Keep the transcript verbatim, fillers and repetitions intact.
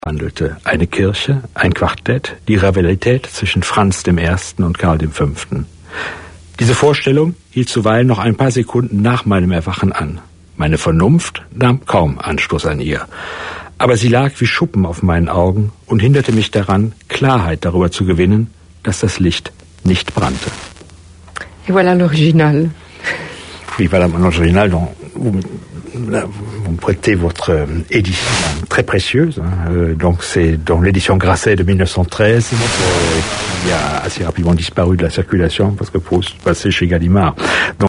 handelte. Eine Kirche, ein Quartett, die Rivalität zwischen Franz dem Ersten und Karl dem Fünften. Diese Vorstellung hielt zuweilen noch ein paar Sekunden nach meinem Erwachen an. Meine Vernunft nahm kaum Anstoß an ihr. Aber sie lag wie Schuppen auf meinen Augen und hinderte mich daran, Klarheit darüber zu gewinnen, dass das Licht nicht brannte. Et voilà l'original. Oui, voilà mon original. Donc, vous, vous me prêtez votre édition très précieuse. Hein, euh, donc c'est dans l'édition Grasset de mille neuf cent treize, euh, qui a assez rapidement disparu de la circulation parce que Proust passait chez Gallimard. Donc,